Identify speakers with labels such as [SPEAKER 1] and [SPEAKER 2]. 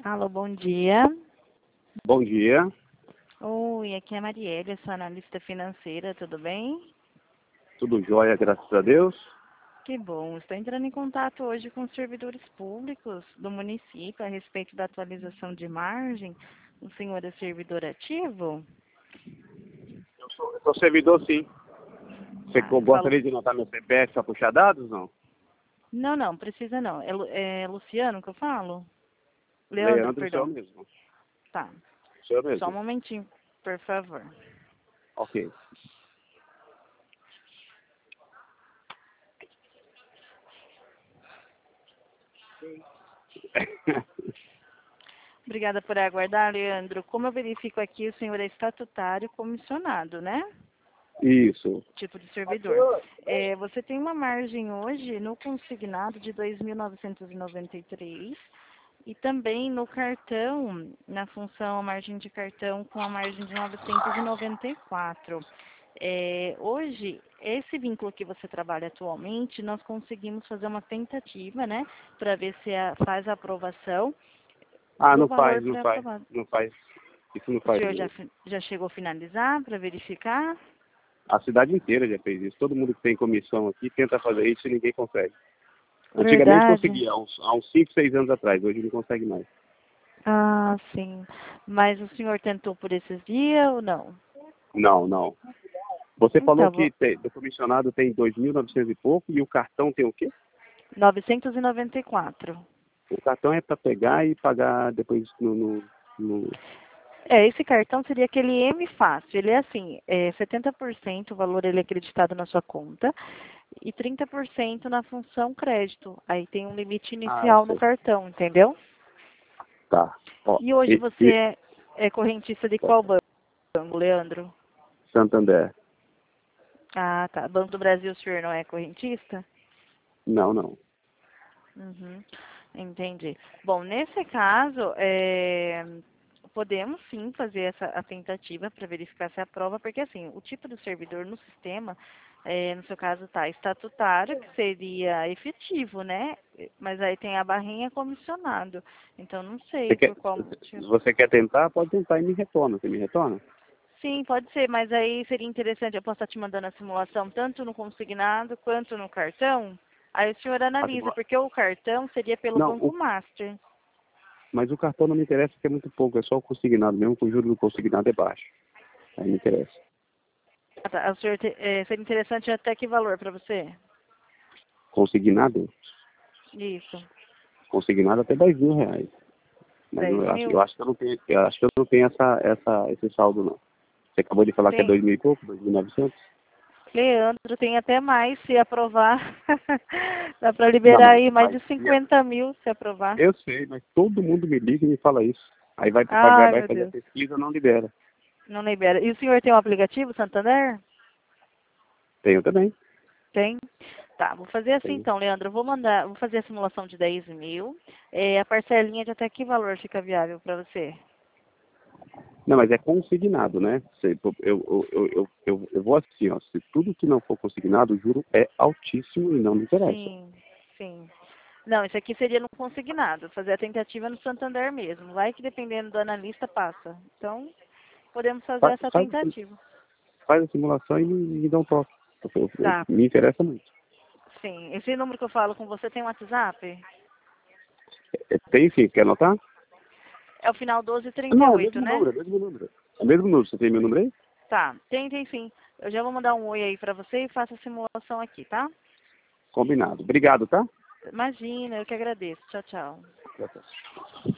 [SPEAKER 1] Alô, bom dia.
[SPEAKER 2] Bom dia.
[SPEAKER 1] Oi, aqui é a Marielle, sua analista financeira, tudo bem?
[SPEAKER 2] Tudo jóia, graças a Deus.
[SPEAKER 1] Que bom, estou entrando em contato hoje com os servidores públicos do município a respeito da atualização de margem. O senhor é servidor ativo?
[SPEAKER 2] Eu sou servidor, sim. Você
[SPEAKER 1] Ah,
[SPEAKER 2] gostaria de anotar meu CPF para puxar dados, não?
[SPEAKER 1] Não, não, precisa não. É Luciano que eu falo? Leandro,
[SPEAKER 2] Leandro, sou eu
[SPEAKER 1] perdão.
[SPEAKER 2] mesmo.
[SPEAKER 1] Tá,
[SPEAKER 2] Sou eu
[SPEAKER 1] só um
[SPEAKER 2] mesmo.
[SPEAKER 1] momentinho, por favor.
[SPEAKER 2] Ok.
[SPEAKER 1] Obrigada por aguardar, Leandro. Como eu verifico aqui, o senhor é estatutário comissionado, né?
[SPEAKER 2] Isso.
[SPEAKER 1] Tipo de servidor. Você tem uma margem hoje no consignado de 2.993 e também no cartão, na função a margem de cartão com a margem de 994. Hoje, esse vínculo que você trabalha atualmente, nós conseguimos fazer uma tentativa, né, para ver se faz a aprovação
[SPEAKER 2] Ah,
[SPEAKER 1] do
[SPEAKER 2] não
[SPEAKER 1] valor
[SPEAKER 2] faz, não faz,
[SPEAKER 1] pré-aprovado.
[SPEAKER 2] não faz. Isso não
[SPEAKER 1] O
[SPEAKER 2] faz
[SPEAKER 1] senhor
[SPEAKER 2] mesmo.
[SPEAKER 1] já chegou a finalizar para verificar?
[SPEAKER 2] A cidade inteira já fez isso. Todo mundo que tem comissão aqui tenta fazer isso e ninguém consegue. Antigamente
[SPEAKER 1] Verdade.
[SPEAKER 2] conseguia, há uns 5, 6 anos atrás. Hoje não consegue mais.
[SPEAKER 1] Ah, sim. Mas o senhor tentou por esses dias ou não?
[SPEAKER 2] Não, não. Você falou
[SPEAKER 1] Então,
[SPEAKER 2] que do comissionado tem 2.900 e pouco e o cartão tem o quê?
[SPEAKER 1] 994.
[SPEAKER 2] O cartão é para pegar e pagar depois no...
[SPEAKER 1] Esse cartão seria aquele M Fácil. Ele é assim, 70% o valor ele é acreditado na sua conta e 30% na função crédito. Aí tem um limite
[SPEAKER 2] Ah, eu
[SPEAKER 1] inicial no
[SPEAKER 2] sei.
[SPEAKER 1] cartão, entendeu?
[SPEAKER 2] Tá. Ó,
[SPEAKER 1] E hoje você é correntista de qual banco, Leandro?
[SPEAKER 2] Santander.
[SPEAKER 1] Ah, tá. Banco do Brasil, o senhor não é correntista?
[SPEAKER 2] Não, não.
[SPEAKER 1] Uhum, entendi. Bom, nesse caso, podemos sim fazer a tentativa para verificar se aprova, porque assim, o tipo do servidor no sistema, no seu caso está estatutário, que seria efetivo, né? Mas aí tem a barrinha comissionado. Então não
[SPEAKER 2] Você
[SPEAKER 1] sei
[SPEAKER 2] quer,
[SPEAKER 1] por qual
[SPEAKER 2] se
[SPEAKER 1] motivo.
[SPEAKER 2] você quer tentar, pode tentar e me retorna. Você me retorna?
[SPEAKER 1] Sim, pode ser, mas aí seria interessante, eu posso estar te mandando a simulação tanto no consignado quanto no cartão. Aí o senhor
[SPEAKER 2] A
[SPEAKER 1] analisa,
[SPEAKER 2] simula-
[SPEAKER 1] porque o cartão seria pelo
[SPEAKER 2] Não,
[SPEAKER 1] Banco Master.
[SPEAKER 2] mas o cartão não me interessa porque é muito pouco. É só o consignado mesmo, que o juro do consignado é baixo. Aí me interessa.
[SPEAKER 1] Ah, tá. O senhor seria interessante até que valor para você?
[SPEAKER 2] Consignado?
[SPEAKER 1] Isso,
[SPEAKER 2] Consignado até 10 mil reais. Mas
[SPEAKER 1] 10
[SPEAKER 2] eu
[SPEAKER 1] mil?
[SPEAKER 2] acho que eu não tenho esse saldo, não. Você acabou de falar que é
[SPEAKER 1] Tem.
[SPEAKER 2] 2.000 e pouco, 2.900?
[SPEAKER 1] Leandro, tem até mais se aprovar. Dá para
[SPEAKER 2] Não,
[SPEAKER 1] liberar aí mais de 50 mil se aprovar.
[SPEAKER 2] eu sei, mas todo mundo me liga e me fala isso. Aí
[SPEAKER 1] Ai,
[SPEAKER 2] vai
[SPEAKER 1] meu
[SPEAKER 2] fazer a
[SPEAKER 1] Deus.
[SPEAKER 2] pesquisa, não libera.
[SPEAKER 1] Não libera. E o senhor tem um aplicativo, Santander?
[SPEAKER 2] Tenho também.
[SPEAKER 1] Tem? Tá, vou fazer assim
[SPEAKER 2] Tenho.
[SPEAKER 1] então, Leandro. Vou fazer a simulação de 10 mil. A parcelinha de até que valor fica viável para você?
[SPEAKER 2] Não, mas é consignado, né? Eu vou assim, ó. Se tudo que não for consignado, o juro é altíssimo e não me interessa.
[SPEAKER 1] Sim, sim. Não, isso aqui seria no consignado, fazer a tentativa no Santander mesmo. Vai que dependendo do analista passa. Então, podemos fazer
[SPEAKER 2] Faz,
[SPEAKER 1] essa
[SPEAKER 2] faz,
[SPEAKER 1] tentativa.
[SPEAKER 2] faz a simulação e me dá um toque.
[SPEAKER 1] Tá,
[SPEAKER 2] Me interessa muito.
[SPEAKER 1] sim. Esse número que eu falo com você tem um WhatsApp?
[SPEAKER 2] Tem sim, quer anotar?
[SPEAKER 1] É o final doze trinta e
[SPEAKER 2] Não, é o
[SPEAKER 1] oito,
[SPEAKER 2] mesmo
[SPEAKER 1] né?
[SPEAKER 2] número, é o mesmo número. É o mesmo número, você tem meu número aí?
[SPEAKER 1] Tá, tem sim. Eu já vou mandar um oi aí pra você e faço a simulação aqui, tá?
[SPEAKER 2] Combinado. Obrigado, tá?
[SPEAKER 1] Imagina, eu que agradeço. Tchau, tchau.
[SPEAKER 2] Tchau, tchau.